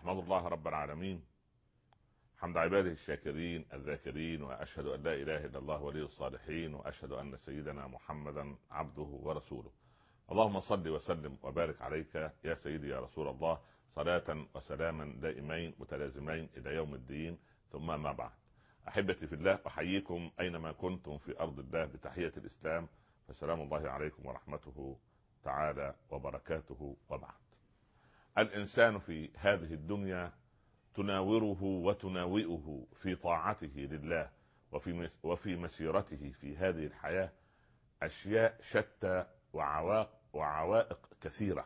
أحمد الله رب العالمين حمد عباده الشاكرين الذاكرين، وأشهد أن لا إله إلا الله ولي الصالحين، وأشهد أن سيدنا محمدا عبده ورسوله. اللهم صل وسلم وبارك عليك يا سيدي يا رسول الله، صلاة وسلاما دائمين متلازمين إلى يوم الدين. ثم ما بعد، أحبتي في الله، أحييكم أينما كنتم في أرض الله بتحية الإسلام، فسلام الله عليكم ورحمته تعالى وبركاته. وبعد، الإنسان في هذه الدنيا تناوره وتناوئه في طاعته لله وفي مسيرته في هذه الحياة أشياء شتى وعوائق كثيرة.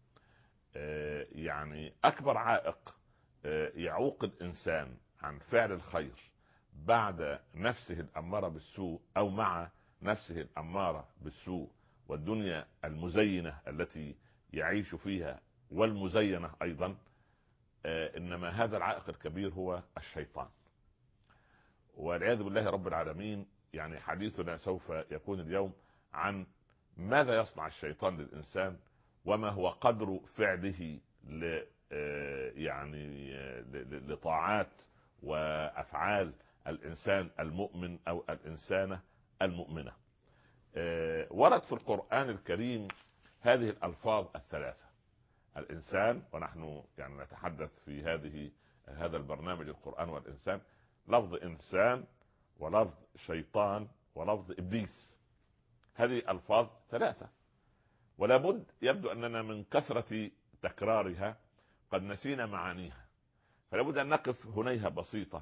يعني أكبر عائق يعوق الإنسان عن فعل الخير بعد نفسه الأمارة بالسوء، أو مع نفسه الأمارة بالسوء والدنيا المزينة التي يعيش فيها والمزينة أيضا، إنما هذا العائق الكبير هو الشيطان، والعياذ بالله رب العالمين. يعني حديثنا سوف يكون اليوم عن ماذا يصنع الشيطان للإنسان، وما هو قدر فعله لطاعات وأفعال الإنسان المؤمن أو الإنسانة المؤمنة. ورد في القرآن الكريم هذه الألفاظ الثلاثة: الإنسان، ونحن يعني نتحدث في هذا البرنامج القرآن والإنسان، لفظ إنسان ولفظ شيطان ولفظ إبليس. هذه ألفاظ ثلاثة، ولا بد، يبدو أننا من كثرة تكرارها قد نسينا معانيها، فلا بد أن نقف هنيها بسيطة.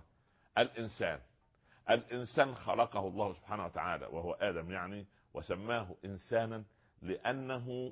الإنسان خلقه الله سبحانه وتعالى وهو آدم، يعني وسماه إنسانا لأنه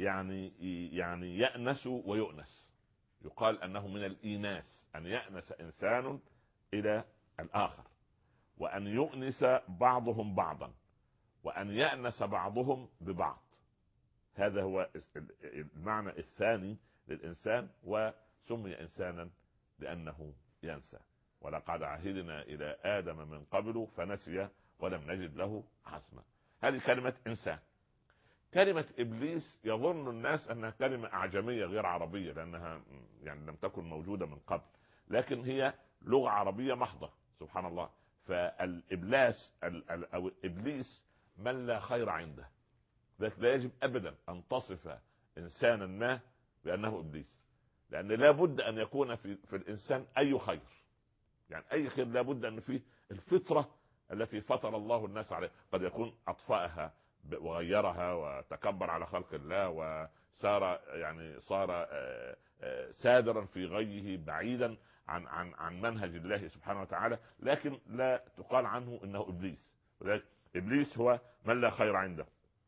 يعني يأنس ويؤنس. يقال أنه من الإيناس، أن يأنس إنسان إلى الآخر، وأن يؤنس بعضهم بعضا، وأن يأنس بعضهم ببعض. هذا هو المعنى الثاني للإنسان، وسمي إنسانا لأنه ينسى. ولقد عهدنا إلى آدم من قبل فنسي ولم نجد له عزما. هذه كلمة إنسان. كلمة إبليس يظن الناس أنها كلمة أعجمية غير عربية، لأنها يعني لم تكن موجودة من قبل، لكن هي لغة عربية محضة، سبحان الله. فالإبلاس أو إبليس من لا خير عنده، لذلك لا يجب أبدا أن تصف إنسانا ما بأنه إبليس، لأن لا بد أن يكون في الإنسان أي خير. يعني أي خير لا بد أن فيه الفطرة التي فطر الله الناس عليها. قد يكون أطفأها وغيرها وتكبر على خلق الله وصار صار سادرا في غيه بعيدا عن منهج الله سبحانه وتعالى، لكن لا تقال عنه انه ابليس. ولذلك ابليس هو من لا خير عنده.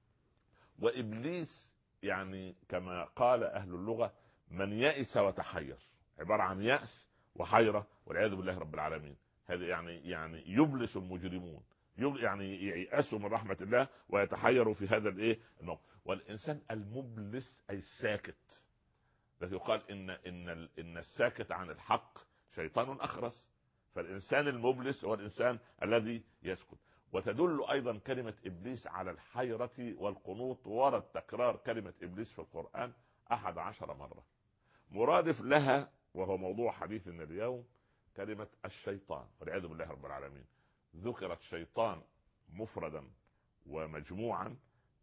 وابليس يعني كما قال اهل اللغة من يئس وتحير، عبارة عن يأس وحيرة، والعياذ بالله رب العالمين. هذا يعني يبلس المجرمون، يعني ييأسوا من رحمة الله ويتحيروا في هذا الموقف. والإنسان المبلس أي الساكت، الذي يقال إن الساكت عن الحق شيطان أخرس. فالإنسان المبلس هو الإنسان الذي يسكت. وتدل أيضا كلمة إبليس على الحيرة والقنوط. ورد تكرار كلمة إبليس في القرآن 11 مرة. مرادف لها وهو موضوع حديثنا اليوم كلمة الشيطان، والعياذ بالله رب العالمين. ذكرت شيطان مفردا ومجموعا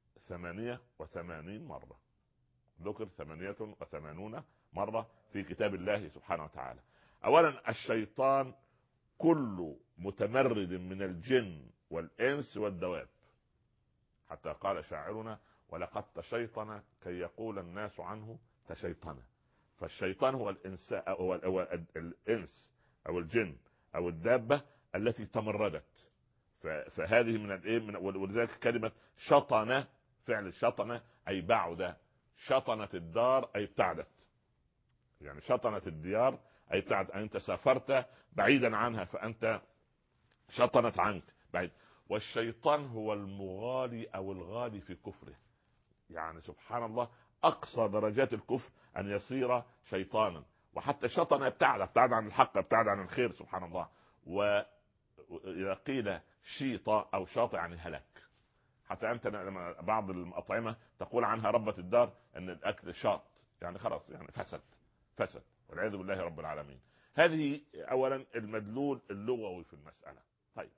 88 مرة. ذكر 88 مرة في كتاب الله سبحانه وتعالى. أولا، الشيطان كل متمرد من الجن والإنس والدواب، حتى قال شاعرنا: ولقد تشيطن كي يقول الناس عنه تشيطن. فالشيطان هو الإنس أو الجن أو الدابة التي تمردت. فهذه من ولذلك كلمة شطن، فعل شطن أي بعد. شطنت الدار أي ابتعدت، يعني شطنت الديار أي ابتعدت. أنت سافرت بعيدا عنها فأنت شطنت عنك بعيد. والشيطان هو المغالي أو الغالي في كفره. يعني سبحان الله، أقصى درجات الكفر أن يصير شيطانا. وحتى شطن ابتعد عن الحق، ابتعد عن الخير، سبحان الله. وإذا قيل شيطة أو شاطئ يعني هلك. حتى أنت لما بعض الأطعمة تقول عنها ربة الدار أن الأكل شاط، يعني خلاص، يعني فسد. والعياذ بالله رب العالمين. هذه اولا المدلول اللغوي في المسألة. طيب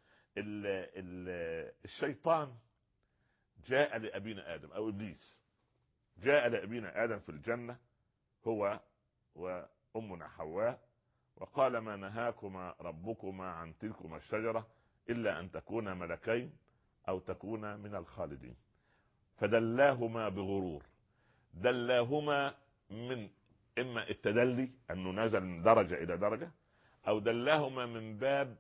الشيطان جاء لأبينا آدم أو إبليس، جاء لأبينا آدم في الجنة هو وأمنا حواء، وقال ما نهاكما ربكما عن تلكما الشجرة إلا أن تكونا ملكين أو تكونا من الخالدين. فدلاهما بغرور، دلاهما من إما التدلي أنه نزل من درجة إلى درجة، أو دلاهما من باب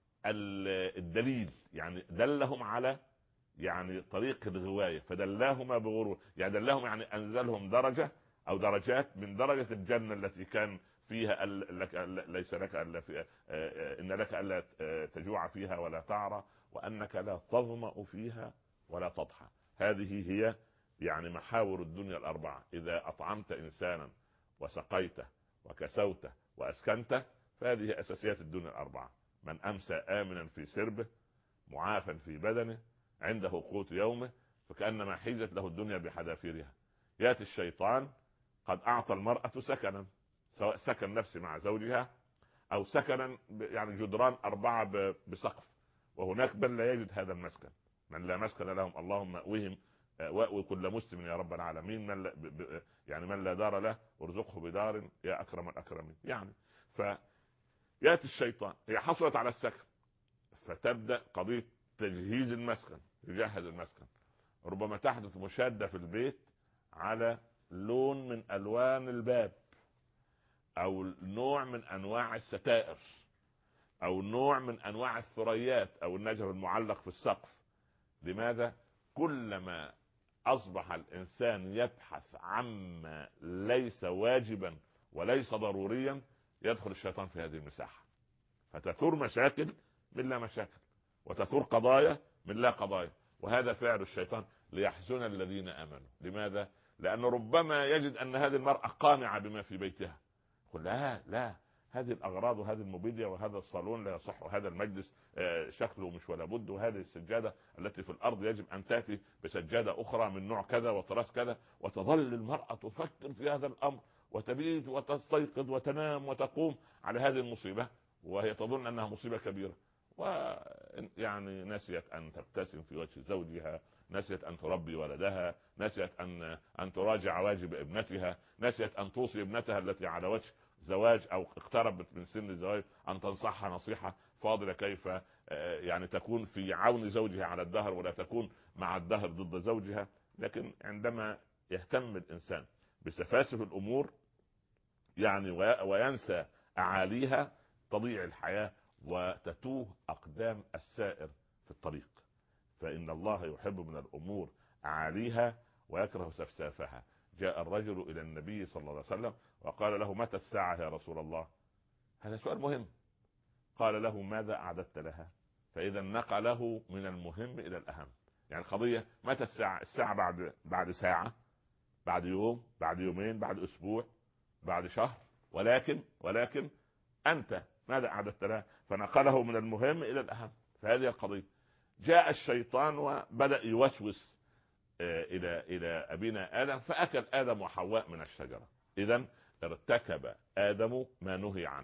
الدليل، يعني دلهم على يعني طريق الغواية. فدلاهما بغرور يعني دلاهم يعني أنزلهم درجة أو درجات من درجة الجنة التي كان فيها ليس لك ألا في إن لك ألا تجوع فيها ولا تعرى وأنك لا تظمأ فيها ولا تضحى. هذه هي يعني محاور الدنيا الأربعة. إذا أطعمت إنسانا وسقيته وكسوته وأسكنته فهذه أساسيات الدنيا الأربعة. من أمسى آمنا في سربه معافا في بدنه عنده قوت يومه فكأنما حيزت له الدنيا بحذافيرها. يأتي الشيطان قد أعطى المرأة سكنا، سواء سكن نفسي مع زوجها أو سكنا يعني جدران 4 بسقف، وهناك من لا يجد هذا المسكن، من لا مسكن لهم اللهم مأوهم وأوي كل مسلم يا رب العالمين، من لا يعني من لا دار له وارزقه بدار يا أكرم الأكرمين. يعني فيأتي الشيطان، هي حصلت على السكن فتبدأ قضية تجهيز المسكن، يجهز المسكن. ربما تحدث مشادة في البيت على لون من ألوان الباب أو نوع من أنواع الستائر أو نوع من أنواع الثريات أو النجف المعلق في السقف. لماذا؟ كلما أصبح الإنسان يبحث عما ليس واجبا وليس ضروريا يدخل الشيطان في هذه المساحة، فتثور مشاكل من لا مشاكل وتثور قضايا من لا قضايا. وهذا فعل الشيطان ليحزن الذين آمنوا. لماذا؟ لأنه ربما يجد أن هذه المرأة قانعة بما في بيتها، يقول لا هذه الأغراض وهذه الموبيليا وهذا الصالون لا يصح وهذا المجلس شكله مش ولا بد، وهذه السجادة التي في الأرض يجب أن تأتي بسجادة أخرى من نوع كذا وطراز كذا. وتظل المرأة تفكر في هذا الأمر وتبيت وتستيقظ وتنام وتقوم على هذه المصيبة وهي تظن أنها مصيبة كبيرة، ويعني نسيت أن تبتسم في وجه زوجها، نسيت أن تربي ولدها، نسيت أن تراجع واجب ابنتها، نسيت أن توصي ابنتها التي على وجه زواج أو اقتربت من سن الزواج أن تنصحها نصيحة فاضلة كيف يعني تكون في عون زوجها على الدهر ولا تكون مع الدهر ضد زوجها. لكن عندما يهتم الإنسان بسفاسف الأمور يعني وينسى أعاليها تضيع الحياة وتتوه أقدام السائر في الطريق. فإن الله يحب من الأمور أعاليها ويكره سفسافها. جاء الرجل إلى النبي صلى الله عليه وسلم وقال له متى الساعة يا رسول الله؟ هذا سؤال مهم. قال له ماذا أعددت لها؟ فإذا نقله من المهم إلى الأهم. يعني قضية متى الساعة؟ الساعة بعد ساعة، بعد يوم، بعد يومين، بعد أسبوع، بعد شهر، ولكن أنت ماذا أعددت لها؟ فنقله من المهم إلى الأهم. فهذه القضية. جاء الشيطان وبدأ يوسوس إلى أبينا آدم فأكل آدم وحواء من الشجرة. إذن ارتكب آدم ما نهي عنه.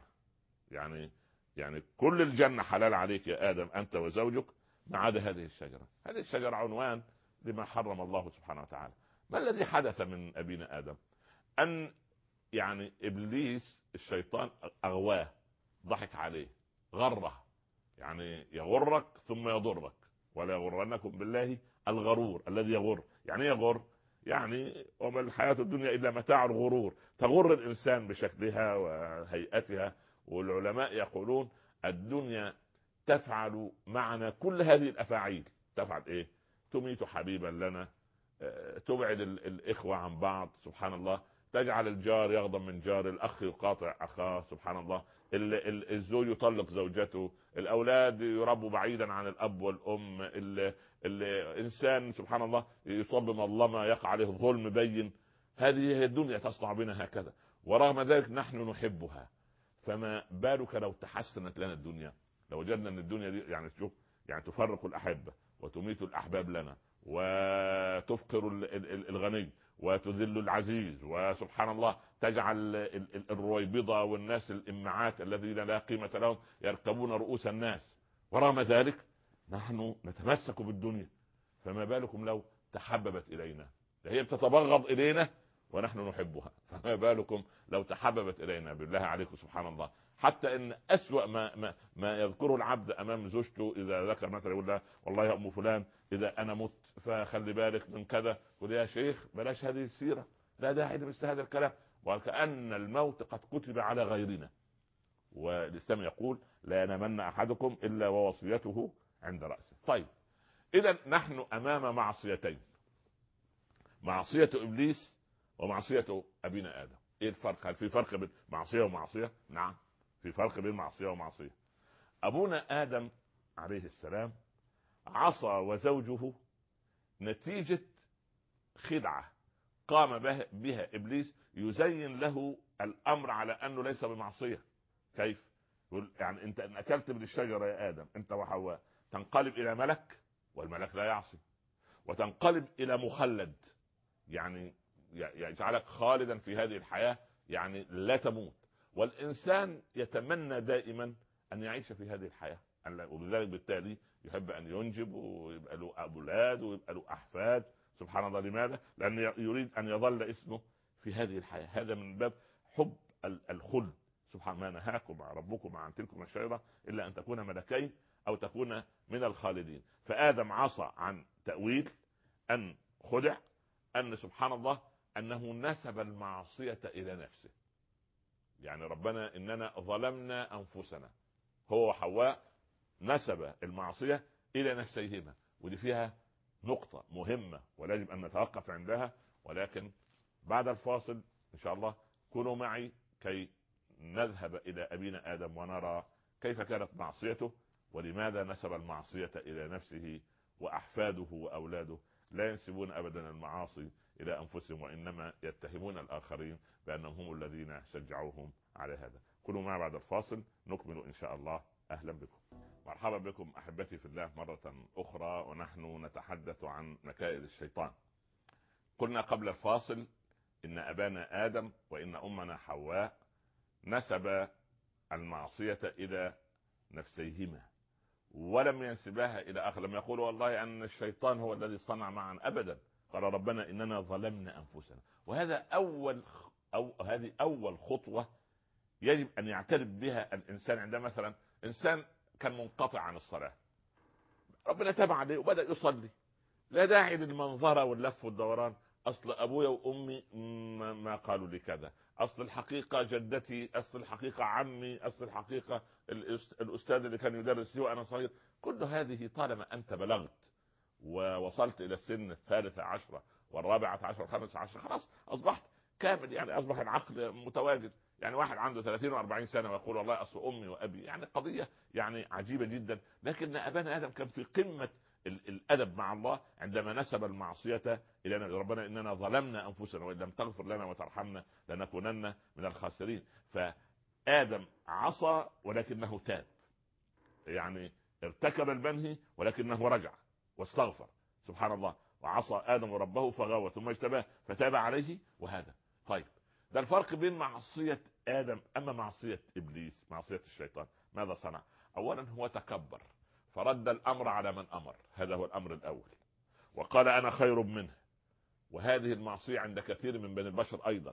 يعني كل الجنة حلال عليك يا آدم أنت وزوجك ما عدا هذه الشجرة. هذه الشجرة عنوان لما حرم الله سبحانه وتعالى. ما الذي حدث من أبينا آدم؟ أن يعني إبليس الشيطان أغواه، ضحك عليه، غره. يعني يغرك ثم يضرك، ولا يغرنكم بالله الغرور الذي يغر. يعني يغر يعني وما الحياة الدنيا إلا متاع الغرور. تغر الإنسان بشكلها وهيئتها. والعلماء يقولون الدنيا تفعل معنا كل هذه الأفاعيل. تفعل إيه؟ تميت حبيبا لنا، تبعد الإخوة عن بعض، سبحان الله، تجعل الجار يغضب من جار، الأخ يقاطع أخاه، سبحان الله، الزوج يطلق زوجته، الأولاد يربوا بعيدا عن الأب والأم، الإنسان سبحان الله يصاب بمظلمة يقع عليه ظلم بين. هذه هي الدنيا تصنع بنا هكذا، ورغم ذلك نحن نحبها. فما بالك لو تحسنت لنا الدنيا، لو وجدنا أن الدنيا دي يعني شوف يعني تفرق الأحبة وتميت الأحباب لنا وتفقر الغني وتذل العزيز، وسبحان الله تجعل الرويبضة والناس الإمعات الذين لا قيمة لهم يركبون رؤوس الناس. ورغم ذلك نحن نتمسك بالدنيا، فما بالكم لو تحببت إلينا؟ هي بتتبغض إلينا ونحن نحبها، فما بالكم لو تحببت إلينا؟ بالله عليكم سبحان الله. حتى ان اسوأ ما يذكره العبد امام زوجته، اذا ذكر مثلا يقول لها والله يا ام فلان اذا انا مت فخلي بالك من كذا، يقول يا شيخ بلاش هذه السيره، لا داعي لمثل هذا الكلام، وكأن الموت قد كتب على غيرنا. والاسلام يقول لا ينامن احدكم الا ووصيته عند راسه. طيب اذا نحن امام معصيتين، معصيه ابليس ومعصيه ابينا ادم. ايه الفرق؟ هل في فرق بين معصيه ومعصيه؟ نعم في فرق بين معصيه ومعصيه. ابونا ادم عليه السلام عصى وزوجه نتيجه خدعه قام بها ابليس يزين له الامر على انه ليس بمعصيه. كيف؟ يقول يعني انت ان اكلت من الشجره يا ادم انت وحواء تنقلب الى ملك، والملك لا يعصي، وتنقلب الى مخلد، يعني يجعلك خالدا في هذه الحياه، يعني لا تموت. والانسان يتمنى دائما ان يعيش في هذه الحياه، ولذلك بالتالي يحب ان ينجب ويبقى له اولاد ويبقى له احفاد. سبحان الله. لماذا؟ لان يريد ان يظل اسمه في هذه الحياه. هذا من باب حب الخلد. سبحان ما نهاكم ربكم عن تلكم الشجرة الا ان تكون ملكين او تكون من الخالدين. فادم عصى عن تأويل ان خدع، ان سبحان الله انه نسب المعصية الى نفسه. يعني ربنا اننا ظلمنا انفسنا، هو وحواء نسب المعصية الى نفسيهما. ودي فيها نقطة مهمة ويجب ان نتوقف عندها، ولكن بعد الفاصل ان شاء الله كونوا معي كي نذهب الى ابينا ادم ونرى كيف كانت معصيته ولماذا نسب المعصية الى نفسه. واحفاده واولاده لا ينسبون ابدا المعاصي الى انفسهم، وانما يتهمون الاخرين بانهم هم الذين شجعوهم على هذا. كونوا معي بعد الفاصل نكمل ان شاء الله. اهلا بكم، مرحبا بكم احبتي في الله مرة اخرى، ونحن نتحدث عن مكائد الشيطان. قلنا قبل الفاصل ان ابانا ادم وان امنا حواء نسب المعصية الى نفسيهما، ولم ينسبها الى اخر. لم يقولوا والله ان الشيطان هو الذي صنع معا ابدا، قال ربنا اننا ظلمنا انفسنا. وهذا هذه اول خطوة يجب ان يعترف بها الانسان. عندما مثلا انسان كان منقطع عن الصلاة، ربنا تاب عليه وبدأ يصلي، لا داعي للمنظرة واللف والدوران. اصل ابويا وامي ما قالوا لي كذا، اصل الحقيقة جدتي، اصل الحقيقة عمي، اصل الحقيقة الاستاذ اللي كان يدرس لي وانا صغير. كل هذه طالما انت بلغت ووصلت الى السن 13 و14 و15 خلاص اصبحت كامل، يعني اصبح العقل متواجد. يعني واحد عنده 30 و40 سنة ويقول والله اصل امي وابي، يعني قضية يعني عجيبة جدا. لكن ابانا ادم كان في قمة الادب مع الله عندما نسب المعصية الى ربنا اننا ظلمنا انفسنا وان لم تغفر لنا وترحمنا لنكونن من الخاسرين. فادم عصى ولكنه تاب، يعني ارتكب المنهي ولكنه رجع واستغفر. سبحان الله. وعصى ادم ربه فغوى ثم اجتباه فتاب عليه. وهذا طيب ده الفرق بين معصية ادم. اما معصية ابليس، معصية الشيطان، ماذا صنع؟ اولا هو تكبر فرد الامر على من امر، هذا هو الامر الاول، وقال انا خير منه. وهذه المعصية عند كثير من بني البشر ايضا.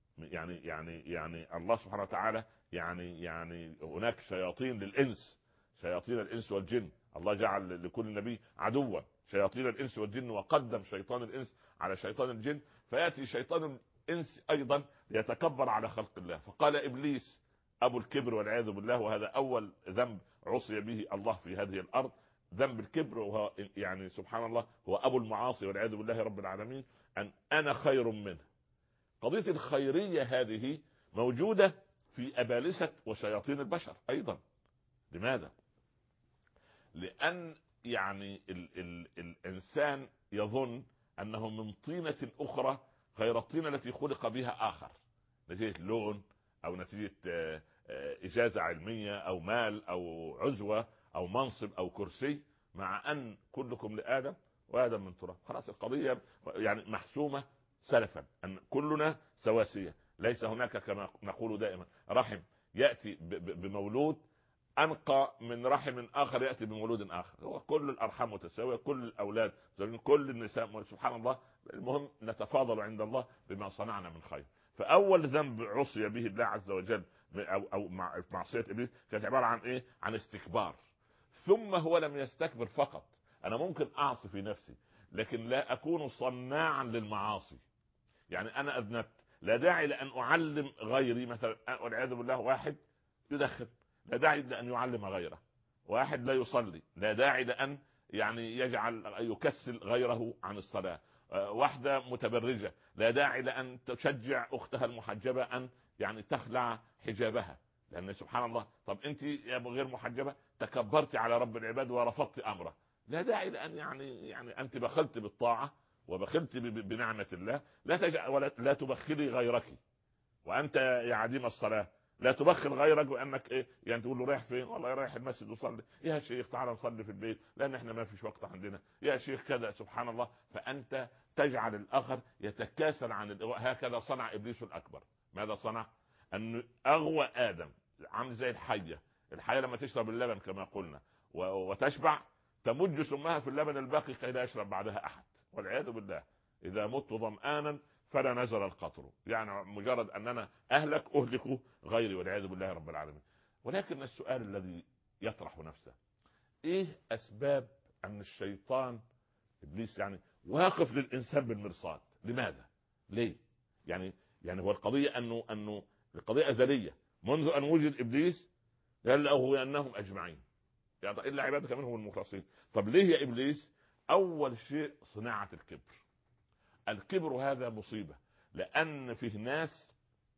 يعني الله سبحانه وتعالى يعني هناك شياطين للانس، شياطين الانس والجن. الله جعل لكل نبي عدوا شياطين الانس والجن، وقدم شيطان الانس على شيطان الجن. فياتي شيطان الانس ايضا ليتكبر على خلق الله. فقال ابليس ابو الكبر والعياذ بالله، وهذا اول ذنب عصي به الله في هذه الارض، ذنب الكبر. وهو يعني سبحان الله هو ابو المعاصي والعياذ بالله رب العالمين. ان انا خير منه. قضية الخيرية هذه موجودة في أبالسة وشياطين البشر أيضا. لماذا؟ لأن يعني الإنسان يظن أنه من طينة أخرى غير الطينة التي خلق بها آخر، نتيجة لون أو نتيجة إجازة علمية أو مال أو عزوة أو منصب أو كرسي، مع أن كلكم لآدم وآدم من تراب. خلاص القضية يعني محسومة سلفا ان كلنا سواسية، ليس هناك كما نقول دائما رحم يأتي بمولود انقى من رحم اخر يأتي بمولود اخر. هو كل الارحام متساوية، كل الاولاد، كل النساء، سبحان الله. المهم نتفاضل عند الله بما صنعنا من خير. فاول ذنب عصي به الله عز وجل او معصية ابليس كانت عبارة عن ايه؟ عن استكبار. ثم هو لم يستكبر فقط، انا ممكن اعصي في نفسي لكن لا اكون صناعا للمعاصي. يعني انا اذنبت، لا داعي لان اعلم غيري. مثلا والعياذ بالله واحد يدخن، لا داعي لان يعلم غيره. واحد لا يصلي، لا داعي لان يعني يجعل يكسل غيره عن الصلاة. واحدة متبرجة، لا داعي لان تشجع اختها المحجبة ان يعني تخلع حجابها، لان سبحان الله. طب انت يا غير محجبة تكبرت على رب العباد ورفضت امره، لا داعي لان يعني انت بخلت بالطاعة وبخلت بنعمة الله. لا تجعل ولا لا تبخلي غيرك. وانت يا عديم الصلاة لا تبخل غيرك بانك ايه يعني تقول له رايح فين؟ والله رايح المسجد وصلي. يا شيخ تعال نصلي في البيت لان احنا ما فيش وقت عندنا. يا شيخ كذا، سبحان الله. فانت تجعل الاخر يتكاسل عن هكذا صنع ابليس الاكبر. ماذا صنع؟ ان اغوى ادم، عامل زي الحية. الحية لما تشرب اللبن كما قلنا وتشبع تمج سمها في اللبن الباقي كي لا يشرب بعدها احد، والعياذ بالله. اذا مت ظمآنا فلا نزل القطر، يعني مجرد اننا اهلك غيري، والعياذ بالله رب العالمين. ولكن السؤال الذي يطرح نفسه، ايه اسباب ان الشيطان ابليس يعني واقف للانسان بالمرصاد؟ لماذا؟ ليه؟ يعني هو القضيه انه القضيه ازليه منذ ان وجد ابليس. قال له انهم اجمعين يعني الا عبادك منهم المخلصين. طب ليه يا ابليس؟ اول شيء صناعه الكبر. الكبر هذا مصيبه، لان فيه ناس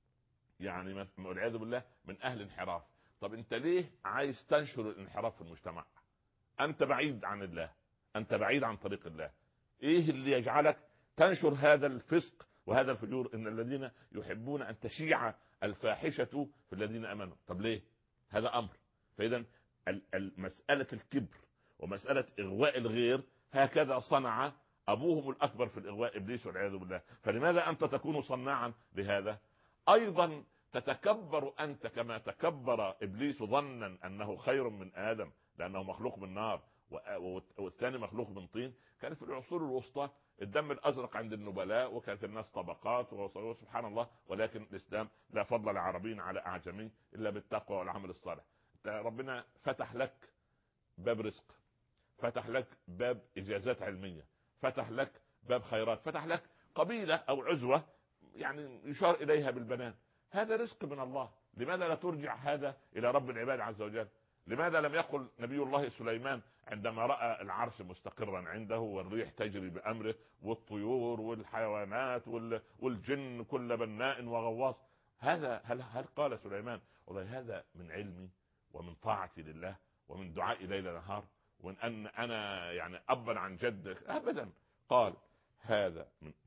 يعني والعياذ بالله من اهل انحراف. طب انت ليه عايز تنشر الانحراف في المجتمع؟ انت بعيد عن الله، انت بعيد عن طريق الله. ايه اللي يجعلك تنشر هذا الفسق وهذا الفجور؟ ان الذين يحبون ان تشيع الفاحشة في الذين امنوا. طب ليه؟ هذا امر. فاذا مسألة الكبر ومسألة اغواء الغير هكذا صنع ابوهم الاكبر في الاغواء ابليس والعياذ بالله. فلماذا انت تكون صناعا لهذا؟ ايضا تتكبر انت كما تكبر ابليس ظنا انه خير من ادم لانه مخلوق من نار والثاني مخلوق من طين. كانت في العصور الوسطى الدم الازرق عند النبلاء، وكانت الناس طبقات وسبحان الله. ولكن الاسلام لا فضل لعربي على اعجمي الا بالتقوى والعمل الصالح. ربنا فتح لك باب رزق، فتح لك باب اجازات علمية، فتح لك باب خيرات، فتح لك قبيلة او عزوة يعني يشار اليها بالبنان. هذا رزق من الله. لماذا لا ترجع هذا الى رب العباد عز وجل؟ لماذا لم يقل نبي الله سليمان عندما رأى العرش مستقرا عنده والريح تجري بأمره والطيور والحيوانات والجن كل بناء وغواص، هذا هل قال سليمان والله هذا من علمي ومن طاعتي لله ومن دعائي ليل نهار وان انا يعني ابا عن جد؟ ابدا. قال هذا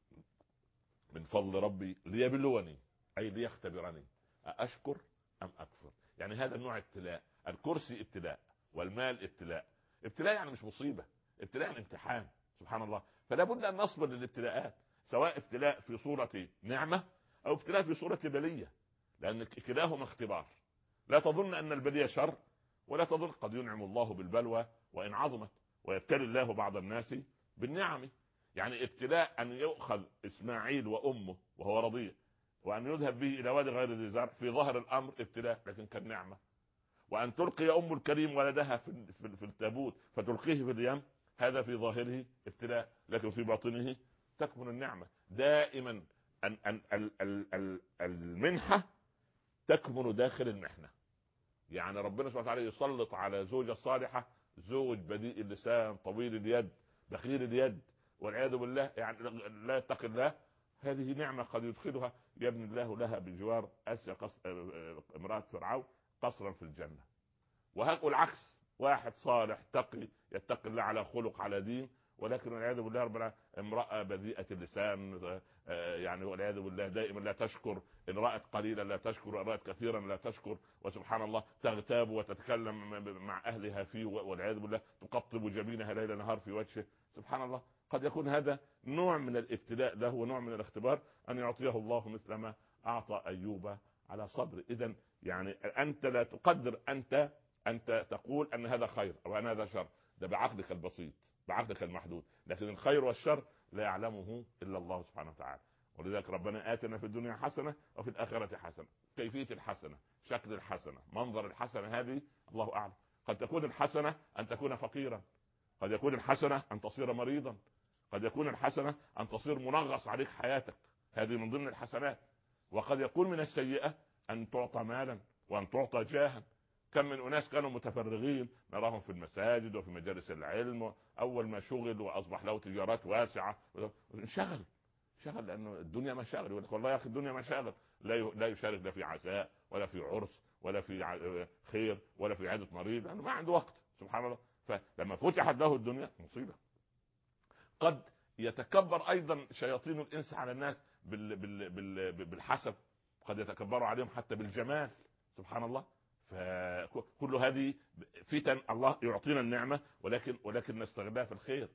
من فضل ربي ليبلوني، اي ليختبرني أشكر ام اكفر. يعني هذا النوع ابتلاء. الكرسي ابتلاء، والمال ابتلاء. ابتلاء يعني مش مصيبة، ابتلاء يعني امتحان. سبحان الله. فلا بد ان نصبر للابتلاءات، سواء ابتلاء في صورة نعمة او ابتلاء في صورة بلية، لان كلاهما اختبار. لا تظن ان البلية شر، ولا تظن قد ينعم الله بالبلوى وان عظمت، ويبتلي الله بعض الناس بالنعم. يعني ابتلاء ان يؤخذ اسماعيل وامه وهو رضيع وان يذهب به الى وادي غير ذي زرع، في ظهر الامر ابتلاء لكن كان نعمة. وان تلقي ام الكريم ولدها في التابوت فتلقيه في اليم، هذا في ظاهره ابتلاء لكن في باطنه تكمن النعمة. دائما المنحة تكمن داخل المحنة. يعني ربنا سبحانه وتعالى يسلط على زوجة صالحة زوج بديء اللسان طويل اليد بخير اليد والعياذ بالله، يعني لا يتقي الله، هذه نعمة قد يدخلها يبني الله لها بجوار أسيا امرأة فرعون قصرا في الجنة. والعكس، واحد صالح تقي يتقي الله على خلق على دين، ولكن والعياذ بالله رب العالمين امرأة بذيئة اللسان يعني والعياذ بالله دائما لا تشكر، ان رأت قليلا لا تشكر، ان رأت كثيرا لا تشكر، وسبحان الله تغتاب وتتكلم مع اهلها فيه والعياذ بالله تقطب جبينها ليل نهار في وجهه. سبحان الله. قد يكون هذا نوع من الابتلاء له ونوع من الاختبار، ان يعطيه الله مثل ما اعطى ايوب على صبر. اذا يعني انت لا تقدر، انت تقول ان هذا خير او ان هذا شر، ده بعقلك البسيط بعقلك المحدود، لكن الخير والشر لا يعلمه الا الله سبحانه وتعالى. ولذلك ربنا آتنا في الدنيا حسنة وفي الآخرة حسنة. كيفية الحسنة، شكل الحسنة، منظر الحسنة، هذه الله أعلم. قد تكون الحسنة أن تكون فقيرا، قد يكون الحسنة أن تصير مريضا، قد يكون الحسنة أن تصير منغص عليك حياتك، هذه من ضمن الحسنات. وقد يكون من السيئة أن تعطى مالا وأن تعطى جاها. كم من أناس كانوا متفرغين نراهم في المساجد وفي مجالس العلم، أول ما شغل وأصبح له تجارات واسعة انشغل لانه الدنيا مشاغل. يقول لك والله يا اخي الدنيا مشاغل، لا يشارك لا في عزاء ولا في عرس ولا في خير ولا في عياده مريض، لانه ما عنده وقت. سبحان الله. فلما فتحت له الدنيا مصيبه. قد يتكبر ايضا شياطين الانس على الناس بالحسب، قد يتكبروا عليهم حتى بالجمال. سبحان الله. فكل هذه فتن الله يعطينا النعمه، ولكن نستغلها في الخير.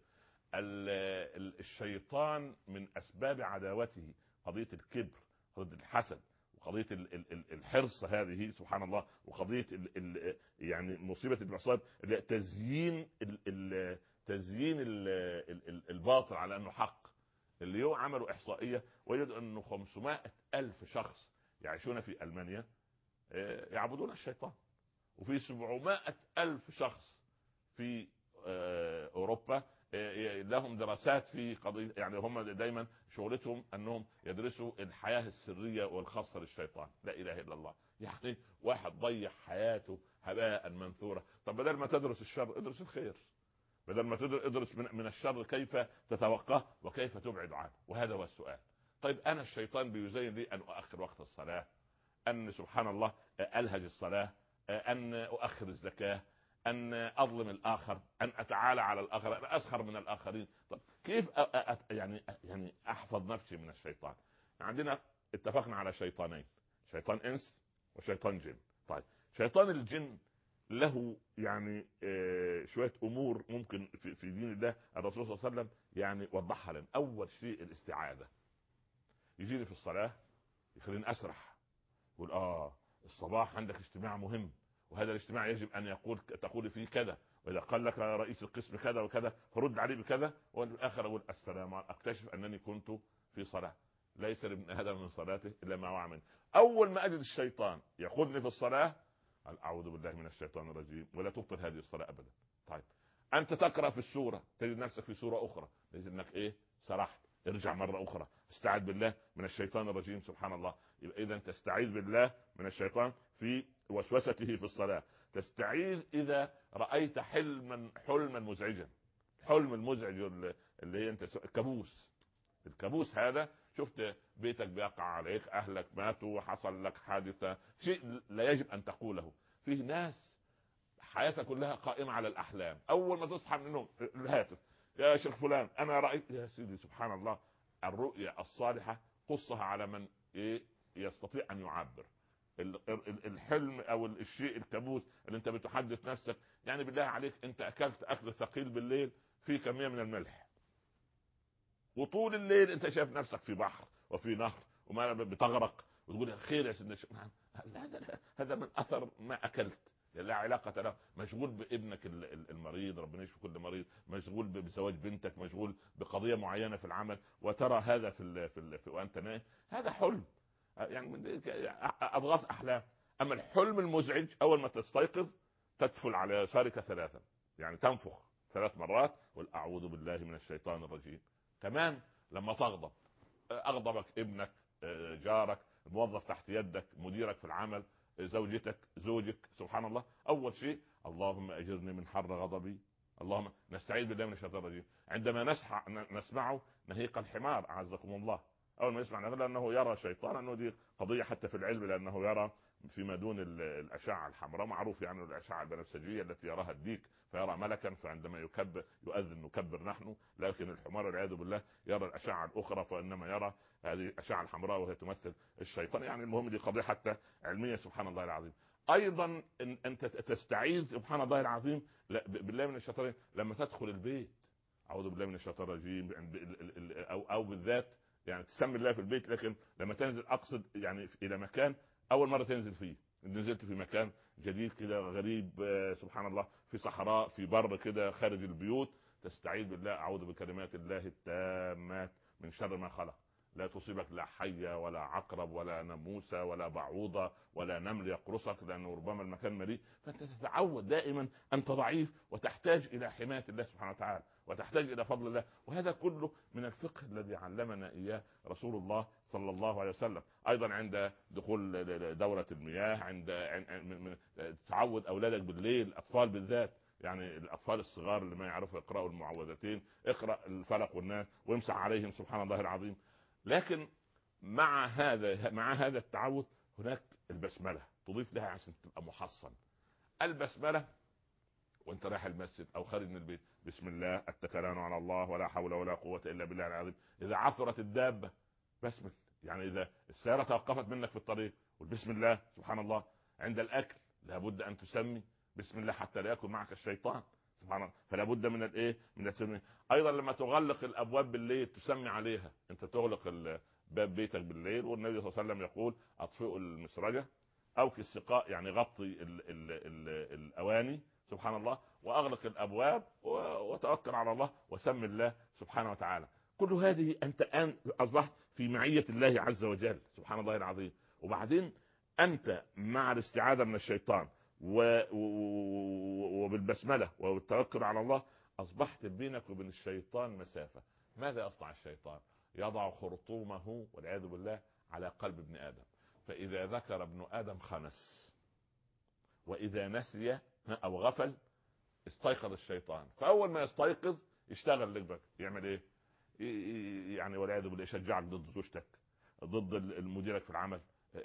الشيطان من اسباب عداوته قضيه الكبر، قضيه الحسد، وقضيه الحرص هذه. سبحان الله. وقضيه يعني مصيبه المعصيه، تزيين الباطل على انه حق. اللي هو عملوا احصائيه وجدوا انه 500,000 شخص يعيشون في المانيا يعبدون الشيطان، وفي 700,000 شخص في اوروبا لهم دراسات في قضية، يعني هم دايما شغلتهم انهم يدرسوا الحياة السرية والخاصة للشيطان. لا اله الا الله. يعني واحد ضيع حياته هباء منثورا. طب بدل ما تدرس الشر ادرس الخير، بدل ما ادرس من الشر كيف تتوقاه وكيف تبعد عنه. وهذا هو السؤال. طيب انا الشيطان بيزين لي ان اؤخر وقت الصلاة، ان سبحان الله الهج الصلاة، ان اؤخر الزكاة، ان اظلم الاخر، ان اتعالى على الاخر، ان اسخر من الاخرين. طب كيف يعني احفظ نفسي من الشيطان؟ عندنا اتفقنا على شيطانين، شيطان انس وشيطان جن. طيب شيطان الجن له يعني شوية امور ممكن في دين الله الرسول صلى الله عليه وسلم يعني وضحها لنا. اول شيء الاستعاذة. يجيني في الصلاة يخليني اسرح، يقول الصباح عندك اجتماع مهم، وهذا الاجتماع يجب ان تقول فيه كذا، واذا قال لك رئيس القسم كذا وكذا فرد عليه بكذا، والاخر اقول السلام، اكتشف انني كنت في صلاة. ليس لابن ادم من صلاته الا ما وعى منه. اول ما اجد الشيطان ياخذني في الصلاة اعوذ بالله من الشيطان الرجيم، ولا تبطل هذه الصلاة ابدا. طيب انت تقرأ في السورة تجد نفسك في سورة اخرى، تجد انك سرحت، ارجع مرة اخرى، استعذ بالله من الشيطان الرجيم. سبحان الله. يبقى اذا تستعيذ بالله من الشيطان في وسوسته في الصلاة. تستعيذ اذا رأيت حلما مزعجا. الحلم المزعج اللي هي انت الكابوس هذا، شفت بيتك بيقع عليك، اهلك ماتوا، حصل لك حادثة، شيء لا يجب ان تقوله. فيه ناس حياتها كلها قائمة على الأحلام. أول ما تصحى من النوم الهاتف، يا شيخ فلان أنا رأيت. يا سيدي سبحان الله. الرؤيا الصالحة قصها على من يستطيع أن يعبر. الحلم أو الشيء الكابوس اللي أنت بتحدث نفسك، يعني بالله عليك أنت أكلت أكل ثقيل بالليل في كمية من الملح، وطول الليل أنت شايف نفسك في بحر وفي نهر وما بتغرق، وتقول خير يا سيدنا. هذا من أثر ما أكلت، لا علاقة له. مشغول بابنك المريض، ربنا يشفي كل مريض، مشغول بزواج بنتك، مشغول بقضية معينة في العمل، وترى هذا في وانت نايم. هذا حلم، يعني من اضغاث احلام. اما الحلم المزعج اول ما تستيقظ تدخل على يسارك ثلاثا، يعني تنفخ 3 مرات والاعوذ بالله من الشيطان الرجيم. كمان لما تغضب، اغضبك ابنك، جارك، الموظف تحت يدك، مديرك في العمل، زوجتك، زوجك، سبحان الله. اول شيء اللهم اجرني من حر غضبي. اللهم نستعيذ بالله من الشيطان الرجيم. عندما نسمعه نهيق الحمار اعزكم الله، اول ما يسمع نقول انه يرى شيطان، انه دي قضيه حتى في العلم، لانه يرى فيما دون الاشعه الحمراء. معروف يعني الاشعه البنفسجيه التي يراها الديك فيرى ملكا، فعندما يؤذن نكبر نحن، لكن الحمار والعياذ بالله يرى الاشعه الاخرى فانما يرى هذه الاشعه الحمراء وهي تمثل الشيطان. يعني المهم دي قضيه حتى علميه. سبحان الله العظيم. ايضا انت تستعيذ سبحان الله العظيم بالله من الشيطان لما تدخل البيت. اعوذ بالله من الشيطان الرجيم، او بالذات يعني تسمي الله في البيت، لكن لما تنزل اقصد يعني الى مكان اول مره تنزل فيه، نزلت في مكان جديد كده غريب، سبحان الله، في صحراء في بر كده خارج البيوت، تستعيذ بالله اعوذ بكلمات الله التامات من شر ما خلق، لا تصيبك لا حية ولا عقرب ولا ناموسة ولا بعوضة ولا نمل يقرصك، لأنه ربما المكان مليء. فأنت تتعود دائما أنت ضعيف وتحتاج إلى حماية الله سبحانه وتعالى، وتحتاج إلى فضل الله. وهذا كله من الفقه الذي علمنا إياه رسول الله صلى الله عليه وسلم. أيضا عند دخول دورة المياه، عند تعود أولادك بالليل، الأطفال بالذات، يعني الاطفال الصغار اللي ما يعرفوا يقراوا المعوذتين، اقرا الفلق والناس وامسح عليهم سبحان الله العظيم. لكن مع هذا التعود هناك البسمله تضيف لها عشان تبقى محصن. البسمله وانت رايح المسجد او خارج من البيت، بسم الله التكلان على الله ولا حول ولا قوه الا بالله العظيم. اذا عثرت الدابه بسمل، يعني اذا السياره توقفت منك في الطريق والبسم الله سبحان الله. عند الاكل لابد ان تسمي بسم الله حتى لا ياكل معك الشيطان سبحان الله، فلا بد من الايه، من التسميه. ايضا لما تغلق الابواب بالليل تسمي عليها، انت تغلق باب بيتك بالليل والنبي صلى الله عليه وسلم يقول اطفئوا المسرجه او السقاء، يعني غطي الاواني سبحان الله، واغلق الابواب وتوكل على الله وسم الله سبحانه وتعالى. كل هذه انت الان اصبحت في معيه الله عز وجل سبحان الله العظيم. وبعدين انت مع الاستعاذه من الشيطان وبالبسمله والتوكل على الله اصبحت بينك وبين الشيطان مسافه. ماذا يصنع الشيطان؟ يضع خرطومه والعياذ بالله على قلب ابن ادم، فاذا ذكر ابن ادم خنس، واذا نسي او غفل استيقظ الشيطان. فاول ما يستيقظ يشتغل لك بقى، يعمل ايه؟ يعني والعياذ بالله يشجعك ضد زوجتك، ضد مديرك في العمل،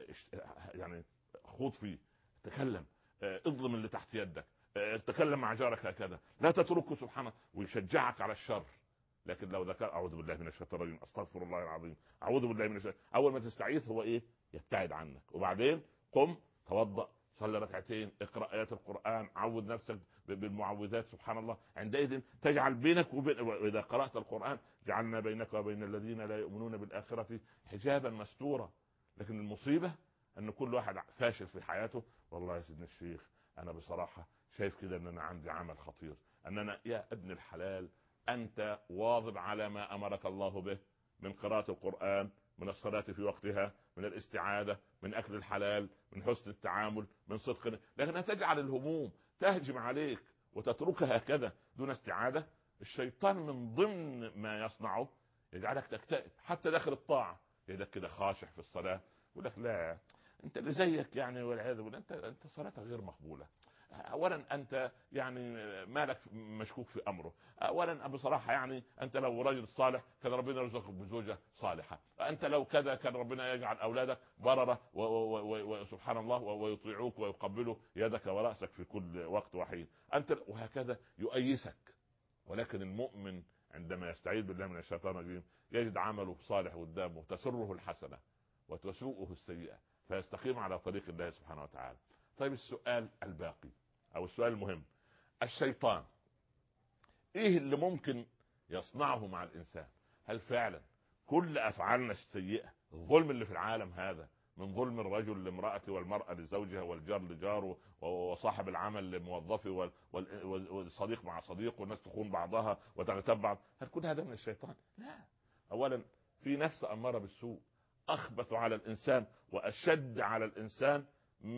يعني خوض فيه، تكلم، اظلم اللي تحت يدك، تكلم مع جارك هكذا، لا تتركه سبحانه، ويشجعك على الشر. لكن لو ذكر اعوذ بالله من الشيطان الرجيم، استغفر الله العظيم، اعوذ بالله من الشيطان، اول ما تستعيذ هو ايه؟ يبتعد عنك. وبعدين قم توضأ، صلي ركعتين، اقرأ آيات القرآن، عود نفسك بالمعوذات سبحان الله. عندئذ تجعل بينك وبين، وإذا قرأت القرآن جعلنا بينك وبين الذين لا يؤمنون بالآخرة حجابا مستورا. لكن المصيبة أن كل واحد فاشل في حياته، والله يا سيدنا الشيخ أنا بصراحة شايف كده أن أنا عندي عمل خطير، أن أنا يا ابن الحلال أنت واظب على ما أمرك الله به من قراءة القرآن، من الصلاة في وقتها، من الاستعاذة، من أكل الحلال، من حسن التعامل، من صدق، لكن تجعل الهموم تهجم عليك وتتركها هكذا دون استعاذة. الشيطان من ضمن ما يصنعه يجعلك تكتئب حتى داخل الطاعة، يجعلك كده خاشع في الصلاة، يقول لك لا انت اللي زيك يعني والعياذ بالله، انت صلاتك غير مقبولة. اولا انت يعني مالك مشكوك في امره، اولا بصراحه يعني انت لو رجل صالح كان ربنا يرزقك بزوجه صالحه، انت لو كذا كان ربنا يجعل اولادك برره وسبحان الله ويطيعوك ويقبلوا يدك وراسك في كل وقت وحين، انت وهكذا يؤيسك. ولكن المؤمن عندما يستعيذ بالله من الشيطان الرجيم يجد عمله صالح قدامه، تسره الحسنه وتسوءه السيئه، فيستقيم على طريق الله سبحانه وتعالى. طيب السؤال الباقي او السؤال المهم، الشيطان ايه اللي ممكن يصنعه مع الانسان؟ هل فعلا كل افعالنا السيئة، الظلم اللي في العالم هذا من ظلم الرجل لامرأته والمرأة لزوجها والجار لجاره وصاحب العمل لموظفه والصديق مع صديقه والناس تخون بعضها وتغتاب بعض، هل كل هذا من الشيطان؟ لا. اولا في نفس اماره بالسوء اخبث على الانسان واشد على الانسان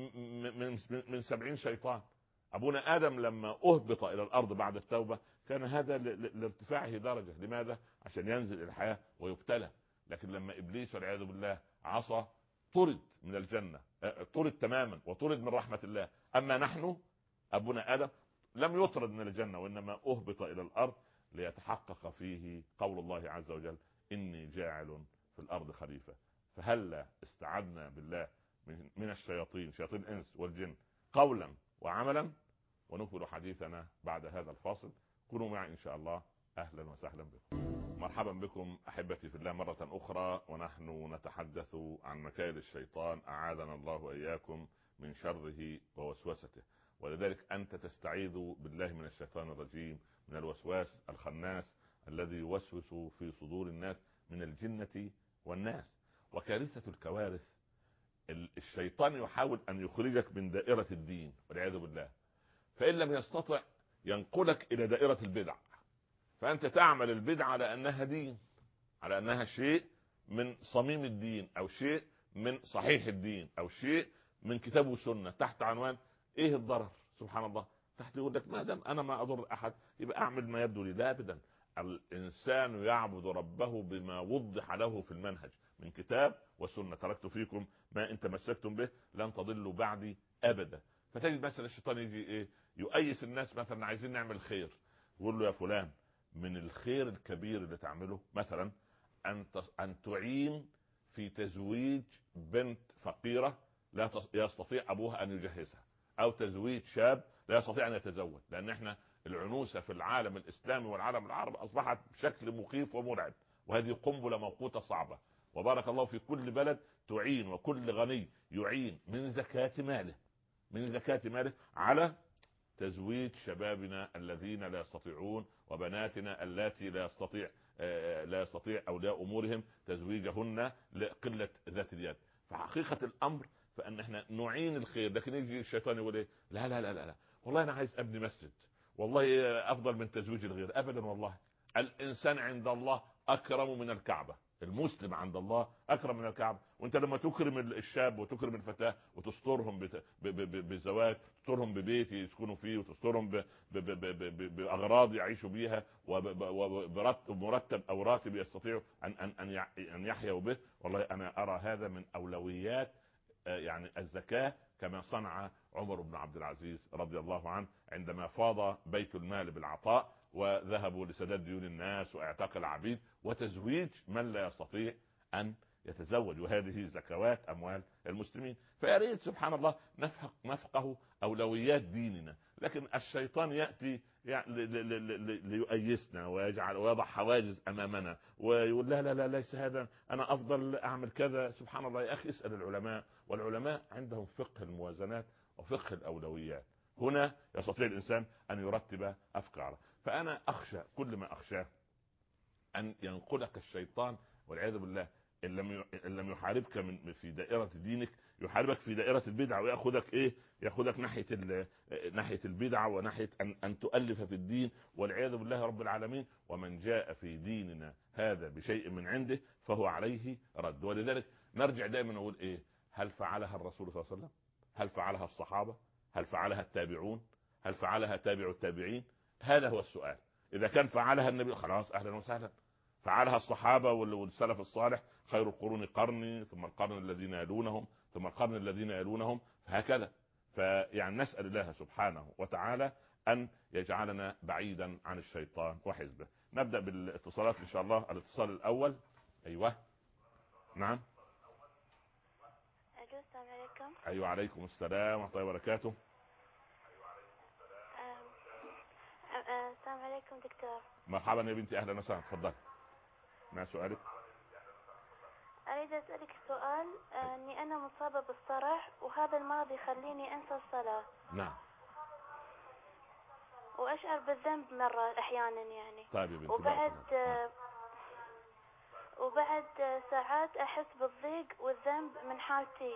من 70 شيطان. ابونا ادم لما اهبط الى الارض بعد التوبه كان هذا لارتفاعه درجه، لماذا؟ عشان ينزل الى الحياه ويبتلى. لكن لما ابليس والعياذ بالله عصى طرد من الجنه، طرد تماما وطرد من رحمه الله. اما نحن ابونا ادم لم يطرد من الجنه وانما اهبط الى الارض ليتحقق فيه قول الله عز وجل اني جاعل في الارض خليفه. فهلا استعذنا بالله من الشياطين، شياطين الانس والجن، قولا وعملا. ونكمل حديثنا بعد هذا الفاصل، كونوا معي ان شاء الله. اهلا وسهلا بكم، مرحبا بكم احبتي في الله مره اخرى، ونحن نتحدث عن مكائد الشيطان، اعاذنا الله واياكم من شره ووسوسته. ولذلك انت تستعيذ بالله من الشيطان الرجيم، من الوسواس الخناس الذي يوسوس في صدور الناس من الجنة والناس. وكارثة الكوارث الشيطان يحاول أن يخرجك من دائرة الدين والعياذ بالله، فإن لم يستطع ينقلك إلى دائرة البدع، فأنت تعمل البدعة على أنها دين، على أنها شيء من صميم الدين أو شيء من صحيح الدين أو شيء من كتاب وسنة، تحت عنوان إيه الضرر؟ سبحان الله، تحت يقول لك ما دام أنا ما أضر أحد يبقى أعمل ما يبدو لي. لا أبدا، الإنسان يعبد ربه بما وضح له في المنهج من كتاب وسنة. تركت فيكم ما إن تمسكتم به لن تضلوا بعدي أبدا. فتجد مثلا الشيطان يجي إيه، يؤيس الناس، مثلا عايزين نعمل خير، يقول له يا فلان من الخير الكبير اللي تعمله مثلا أن تعين في تزويج بنت فقيرة لا يستطيع أبوها أن يجهزها، أو تزويج شاب لا يستطيع أن يتزوج. لأن احنا العنوسة في العالم الإسلامي والعالم العربي أصبحت بشكل مخيف ومرعب، وهذه قنبلة موقوتة صعبة. وبارك الله في كل بلد تعين، وكل غني يعين من زكاة ماله، من زكاة ماله على تزويج شبابنا الذين لا يستطيعون، وبناتنا اللاتي لا يستطيع أولياء أمورهم تزويجهن لقلة ذات اليد. فحقيقة الأمر فأن احنا نعين الخير، لكن يجي الشيطان يقول ايه، لا لا لا لا, لا. والله أنا عايز أبني مسجد، والله أفضل من تزويج الغير. أبدا والله، الإنسان عند الله أكرم من الكعبة، المسلم عند الله أكرم من الكعبة. وانت لما تكرم الشاب وتكرم الفتاة وتسترهم بالزواج، تسترهم ببيت يسكنوا فيه، وتسترهم بأغراض يعيشوا بيها، وبمرتب أو راتب يستطيعوا أن يحيوا به، والله أنا أرى هذا من أولويات يعني الزكاة، كما صنع عمر بن عبد العزيز رضي الله عنه عندما فاض بيت المال بالعطاء، وذهبوا لسداد ديون الناس واعتاق العبيد وتزويج من لا يستطيع أن يتزوج، وهذه زكوات أموال المسلمين. فيا ريت سبحان الله نفقه أولويات ديننا. لكن الشيطان يأتي ليؤيسنا ويجعل ويضع حواجز أمامنا ويقول لا لا لا ليس هذا، أنا أفضل أعمل كذا. سبحان الله يا أخي، اسأل العلماء، والعلماء عندهم فقه الموازنات وفقه الأولويات. هنا يستطيع الإنسان أن يرتب أفكاره. فأنا أخشى، كل ما أخشاه أن ينقلك الشيطان والعياذ بالله، إن لم يحاربك في دائرة دينك، يحاربك في دائرة البدع، ويأخذك إيه، يأخذك ناحية البدع، وناحية أن تؤلف في الدين والعياذ بالله رب العالمين. ومن جاء في ديننا هذا بشيء من عنده فهو عليه رد. ولذلك نرجع دائما نقول إيه، هل فعلها الرسول صلى الله عليه وسلم؟ هل فعلها الصحابة؟ هل فعلها التابعون؟ هل فعلها تابع التابعين؟ هذا هو السؤال. إذا كان فعلها النبي خلاص أهلا وسهلا. فعلها الصحابة والسلف الصالح، خير القرون قرني، ثم القرن الذين يلونهم، ثم القرن الذين يلونهم، فهكذا. فيعني نسأل الله سبحانه وتعالى أن يجعلنا بعيدا عن الشيطان وحزبه. نبدأ بالاتصالات إن شاء الله. الاتصال الأول. أيوة نعم. السلام عليكم. أيوة عليكم السلام ورحمة الله وبركاته. السلام عليكم دكتور. مرحبا يا بنتي، أهلا وسهلا، تفضل. ما سؤالك؟ أريد أسألك سؤال. أني أنا مصابة بالصرع، وهذا المرض يخليني أنسى الصلاة. نعم. وأشعر بالذنب مرة أحيانا يعني. طيب يا بنتي. وبعد ساعات أحس بالضيق والذنب من حالتي.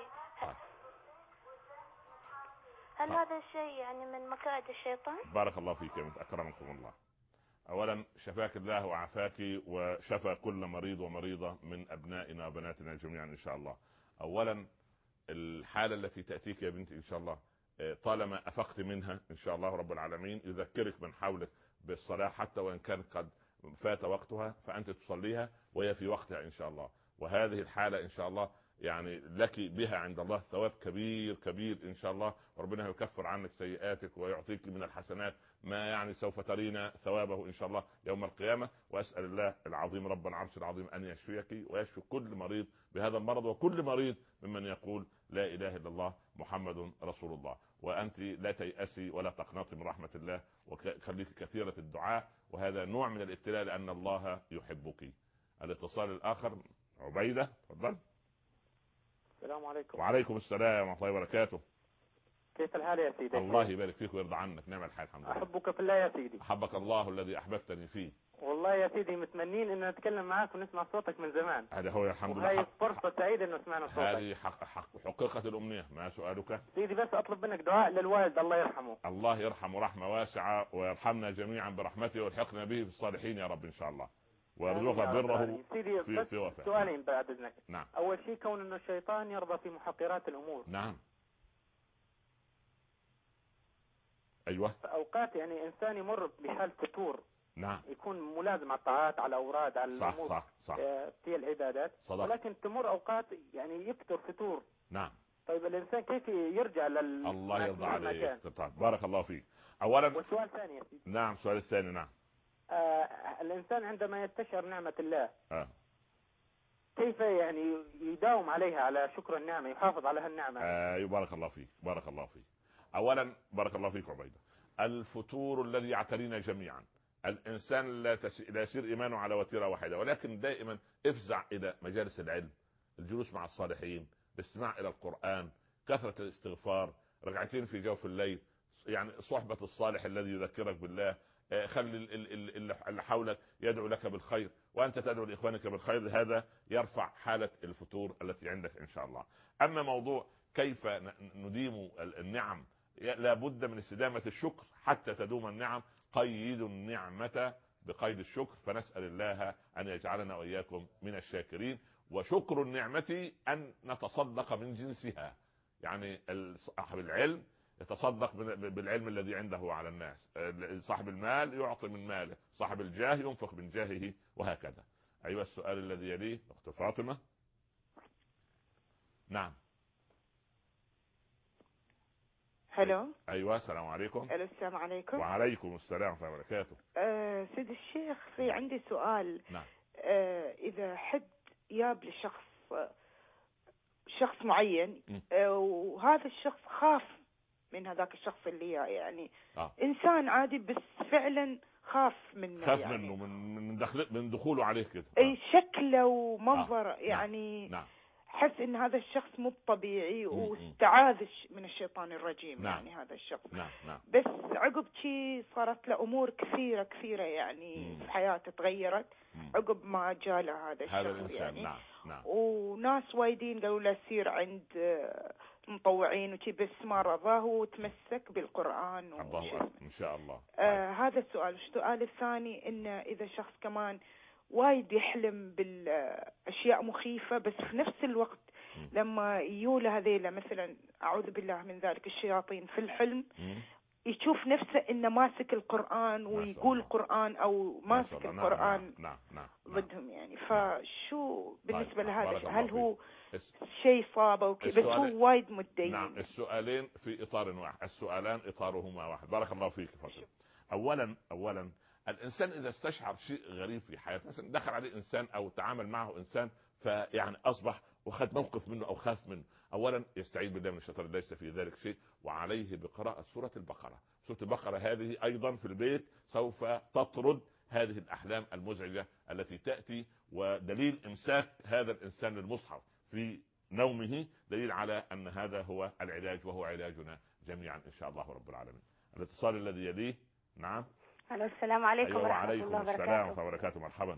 هل هذا الشيء يعني من مكائد الشيطان؟ بارك الله فيك يا بنت، أكرمكم الله. أولا شفاك الله وعافاك، وشفى كل مريض ومريضة من أبنائنا وبناتنا جميعا إن شاء الله. أولا الحالة التي تأتيك يا بنتي إن شاء الله، طالما أفقت منها إن شاء الله رب العالمين يذكرك من حولك بالصلاة، حتى وإن كان قد فات وقتها فأنت تصليها وهي في وقتها إن شاء الله. وهذه الحالة إن شاء الله يعني لك بها عند الله ثواب كبير كبير إن شاء الله، وربنا يكفر عنك سيئاتك ويعطيك من الحسنات ما يعني سوف ترينا ثوابه إن شاء الله يوم القيامة. وأسأل الله العظيم رب العرش العظيم أن يشفيك ويشفي كل مريض بهذا المرض، وكل مريض ممن يقول لا إله إلا الله محمد رسول الله. وأنت لا تيأسي ولا تقنطي من رحمة الله، وخليك كثيرة الدعاء، وهذا نوع من الابتلاء لأن الله يحبك. الاتصال الآخر عبيدة، تفضل. السلام عليكم. وعليكم السلام ورحمة الله وبركاته. كيف الحال يا سيدي؟ الله يبارك فيك ويرضى عنك. نعم الحال الحمد لله. احبك في الله يا سيدي. احبك الله الذي احببتني فيه. والله يا سيدي متمنين ان نتكلم معك ونسمع صوتك من زمان. هذا هو الحمد لله. وهي فرصة سعيدة انه سمعنا صوتك. هذه حقيقة الامنية. ما سؤالك؟ سيدي بس اطلب منك دعاء للوالد الله يرحمه. الله يرحمه رحمة واسعة ويرحمنا جميعا برحمته والحقنا به في الصالحين يا رب ان شاء الله ويرزق بره سيدي. في وفاة. سؤالين بعد اذنك. نعم. اول شيء كون انه الشيطان يرضى في محقرات الامور. نعم. ايوه. اوقات يعني انسان يمر بحال فتور. نعم. يكون ملازم على الطاعات على الاوراد على صح الامور. صح في العبادات. صدق. ولكن تمر اوقات يعني يكثر فتور. نعم. طيب الانسان كيف يرجع الله يرضى عليك. بارك الله فيك. اولا. والسؤال الثاني يا سيدي. نعم السؤال الثاني. نعم. الانسان عندما يستشعر نعمة الله كيف يعني يداوم عليها على شكر النعمة يحافظ على هالنعمة؟ بارك الله فيك. بارك الله فيك. اولا بارك الله فيك عبيدة. الفتور الذي يعترينا جميعا، الانسان لا يسير ايمانه على وتيره واحده، ولكن دائما افزع الى مجالس العلم، الجلوس مع الصالحين، الاستماع الى القرآن، كثرة الاستغفار، ركعتين في جوف الليل، يعني صحبة الصالح الذي يذكرك بالله، خلي اللي حولك يدعو لك بالخير وانت تدعو لاخوانك بالخير. هذا يرفع حالة الفتور التي عندك ان شاء الله. اما موضوع كيف نديم النعم، لا بد من استدامة الشكر حتى تدوم النعم. قيدوا النعمة بقيد الشكر، فنسأل الله أن يجعلنا وإياكم من الشاكرين. وشكر النعمة أن نتصدق من جنسها، يعني صاحب العلم يتصدق بالعلم الذي عنده على الناس، صاحب المال يعطي من ماله، صاحب الجاه ينفق من جاهه، وهكذا. أيوة السؤال الذي يليه أخت فاطمة. نعم. هلو. ايوه السلام عليكم. السلام عليكم. وعليكم السلام ورحمه الله وبركاته. سيد الشيخ في عندي سؤال. نعم. اذا حد ياب لشخص معين وهذا الشخص خاف من هذاك الشخص اللي يعني انسان عادي بس فعلا خاف منه، خاف يعني منه من دخوله عليه كده. اي شكله ومنظره يعني نعم. حس ان هذا الشخص مو طبيعي واستعاذ من الشيطان الرجيم. نعم. يعني هذا الشخص. نعم. نعم. بس عقب شي صارت له امور كثيره يعني في حياته تغيرت عقب ما جاء له هذا الشخص يعني. نعم. نعم. وناس وايدين قالوا له سير عند مطوعين وشي بس ما رضاه وتمسك بالقرآن ان شاء الله. هذا السؤال. السؤال الثاني انه اذا شخص كمان وايد يحلم بالاشياء مخيفة بس في نفس الوقت لما يولى هذيلا مثلا اعوذ بالله من ذلك الشياطين في الحلم يشوف نفسه انه ماسك القرآن ويقول القرآن او ماسك القرآن. نعم. ضدهم يعني. فشو بالنسبة لهذا؟ هل هو شيء صعب وكذا بس هو وايد متدين؟ نعم. السؤالين في اطار واحد، السؤالان اطارهما واحد. بارك الله فيك فاطمة. اولا الانسان اذا استشعر شيء غريب في حياته، مثلا دخل عليه انسان او تعامل معه انسان فيعني اصبح وخد موقف منه او خاف منه، اولا يستعيذ بالله من الشيطان، ليس في ذلك شيء، وعليه بقراءة سورة البقرة. سورة البقرة هذه ايضا في البيت سوف تطرد هذه الاحلام المزعجة التي تأتي. ودليل امساك هذا الانسان للمصحف في نومه دليل على ان هذا هو العلاج، وهو علاجنا جميعا ان شاء الله رب العالمين. الاتصال الذي يليه. نعم. السلام عليكم ورحمة الله وبركاته. السلام ورحمة الله وبركاته. مرحبا.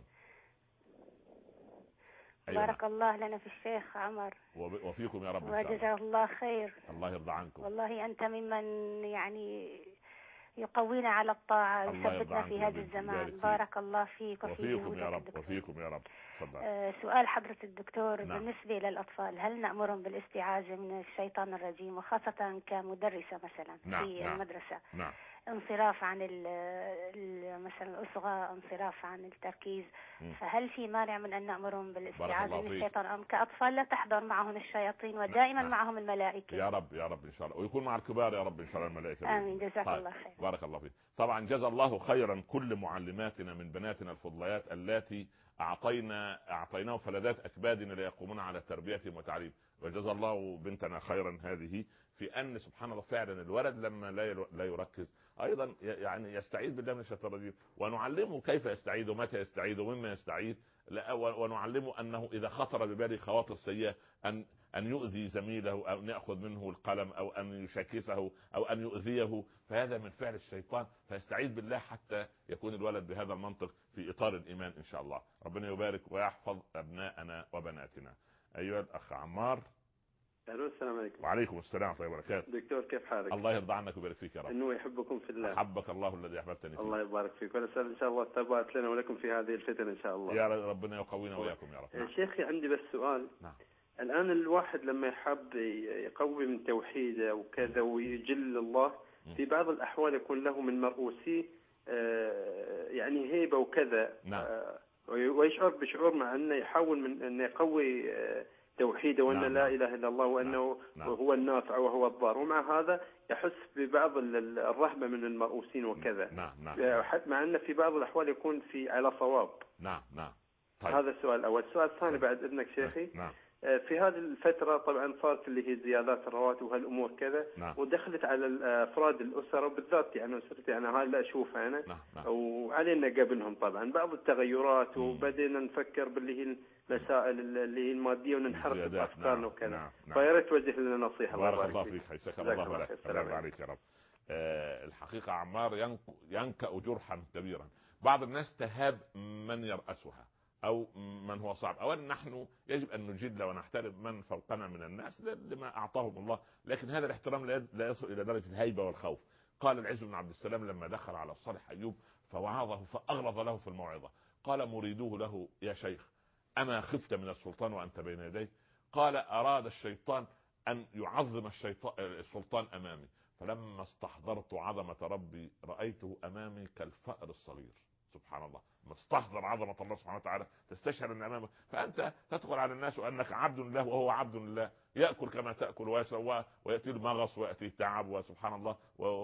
بارك الله لنا في الشيخ عمر وفيكم يا رب. وجزاه الله خير. الله يرضى عنكم. والله أنت ممن يعني يقوينا على الطاعة ويثبتنا في هذا الزمان. بارك الله فيك وفيكم يا رب. وفيكم يا رب. سؤال حضرة الدكتور. نعم. بالنسبة للأطفال هل نأمرهم بالاستعاذة من الشيطان الرجيم، وخاصة كمدرسة مثلا في المدرسة؟ نعم. انصراف عن مثلا الأصغى، انصراف عن التركيز، فهل في مانع من أن نأمرهم بالاستعاذة من الشيطان، أم كأطفال لا تحضر معهم الشياطين ودائما معهم الملائكة؟ يا رب يا رب إن شاء الله، ويكون مع الكبار يا رب إن شاء الله الملائكة. آمين. جزاك الله خير. بارك الله فيك. طبعا جزا الله خيرا كل معلماتنا من بناتنا الفضليات اللاتي أعطيناه فلذات أكبادنا ليقومون على تربيتهم وتعليم. وجزا الله بنتنا خيرا هذه في أن سبحان الله فعلا الولد لما لا يركز أيضا يعني يستعيذ بالله من الشيطان الرجيم، ونعلمه كيف يستعيذ ومتى يستعيذ ومما يستعيذ، ونعلمه أنه إذا خطر بباله خواطر سيئة ان يؤذي زميله او ان ياخذ منه القلم او ان يشاكسه او ان يؤذيه، فهذا من فعل الشيطان، فيستعيذ بالله حتى يكون الولد بهذا المنطق في اطار الايمان ان شاء الله. ربنا يبارك ويحفظ ابناءنا وبناتنا. ايها الاخ عمار. الو السلام عليكم. وعليكم السلام ورحمه الله وبركاته. دكتور كيف حالك؟ الله يرضى عنك ويبارك فيك يا رب. انه يحبكم في الله. حبك الله الذي احببتني فيه. الله يبارك فيك، ونسال ان شاء الله الثبات لنا ولكم في هذه الفتن ان شاء الله. يا رب ربنا يقوينا وياكم يا رب. شيخي عندي بس سؤال. نعم. الان الواحد لما يحب يقوي من توحيده وكذا ويجل الله، في بعض الاحوال يكون له من مرؤوسيه يعني هيبه وكذا. نعم. ويشعر بشعور مع انه يحاول من انه يقوي توحيده وأن لا إله إلا الله وأنه هو النافع وهو الضار، ومع هذا يحس ببعض الرهبة من المرؤوسين وكذا. حتى مع أن في بعض الأحوال يكون على صواب. نعم. طيب. هذا السؤال الأول. السؤال الثاني بعد إذنك شيخي. في هذه الفترة طبعا صارت اللي هي زيادات الرواتب وهالأمور كذا. ودخلت على أفراد الأسرة وبالذات يعني أسرتي يعني هاي اللي أشوفها أنا. وعلينا قبلهم طبعا بعض التغيرات، وبدينا نفكر باللي هي المسائل اللي هي المادية وننحرف بأفكارنا وكذا. فيا ريت توجه لنا نصيحة. بارك الله فيك. حياك الله لك. السلام عليك يا رب. الحقيقة عمار ينكأ جرحا كبيرا. بعض الناس تهاب من يرأسها أو من هو صعب. أولا نحن يجب أن نجد ونحترم من فوقنا من الناس لما أعطاهم الله، لكن هذا الاحترام لا يصل إلى درجة الهيبة والخوف. قال العز بن عبد السلام لما دخل على الصالح أيوب فوعظه فأغلظ له في الموعظة، قال مريدوه له يا شيخ أما خفت من السلطان وأنت بين يديه؟ قال أراد الشيطان أن يعظم السلطان أمامي، فلما استحضرت عظمة ربي رأيته أمامي كالفأر الصغير. سبحان الله، مستحضر عظمة الله سبحانه وتعالى تستشعر ان امامك، فانت تدخل على الناس وانك عبد لله وهو عبد لله، ياكل كما تاكل ويشرب وياتي المغص وياتي التعب، وسبحان الله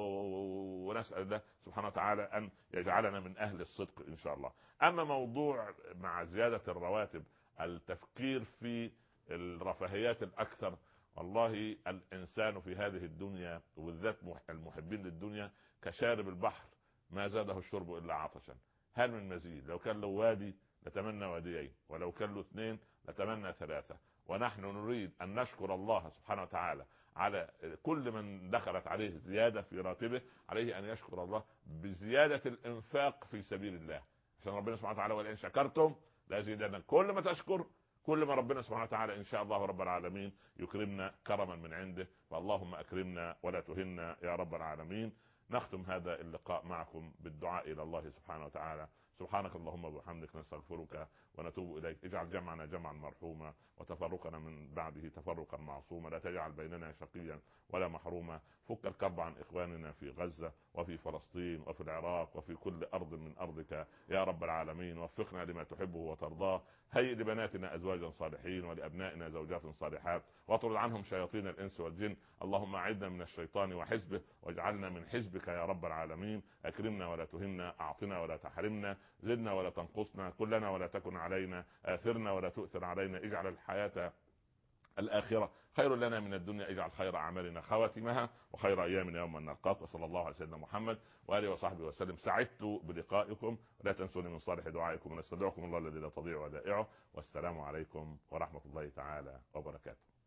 ونسال الله سبحانه وتعالى ان يجعلنا من اهل الصدق ان شاء الله. اما موضوع مع زياده الرواتب التفكير في الرفاهيات الاكثر، والله الانسان في هذه الدنيا وبالذات المحبين للدنيا كشارب البحر ما زاده الشرب الا عطشا. هل من مزيد؟ لو كان له وادي نتمنى واديين، ولو كان له 2 نتمنى 3. ونحن نريد ان نشكر الله سبحانه وتعالى على كل من دخلت عليه زيادة في راتبه، عليه ان يشكر الله بزيادة الانفاق في سبيل الله، عشان ربنا سبحانه وتعالى ولئن شكرتم لازيدنكم. كل ما تشكر كل ما ربنا سبحانه وتعالى ان شاء الله رب العالمين يكرمنا كرما من عنده. فاللهم اكرمنا ولا تهنا يا رب العالمين. نختم هذا اللقاء معكم بالدعاء إلى الله سبحانه وتعالى. سبحانك اللهم وبحمدك نستغفرك ونتوب إليك. اجعل جمعنا جمعا مرحوما وتفرقنا من بعده تفرقا معصوما. لا تجعل بيننا شقيا ولا محروما. فك الكرب عن إخواننا في غزة وفي فلسطين وفي العراق وفي كل أرض من أرضك يا رب العالمين. وفقنا لما تحبه وترضاه. هيئ لبناتنا أزواجا صالحين ولأبنائنا زوجات صالحات، واطرد عنهم شياطين الإنس والجن. اللهم أعذنا من الشيطان وحزبه واجعلنا من حزبك يا رب العالمين. أكرمنا ولا تهنا، أعطنا ولا تحرمنا، زدنا ولا تنقصنا، كلنا ولا تكن علينا، آثرنا ولا تؤثر علينا. اجعل الحياة الآخرة خير لنا من الدنيا. اجعل خير أعمالنا خواتمها وخير أيامنا يوم أن نلقاك. وصلى الله على سيدنا محمد وآله وصحبه وسلم. سعدت بلقائكم، لا تنسوني من صالح دعائكم، ونستودعكم الله الذي لا تضيع ودائعه. والسلام عليكم ورحمة الله تعالى وبركاته.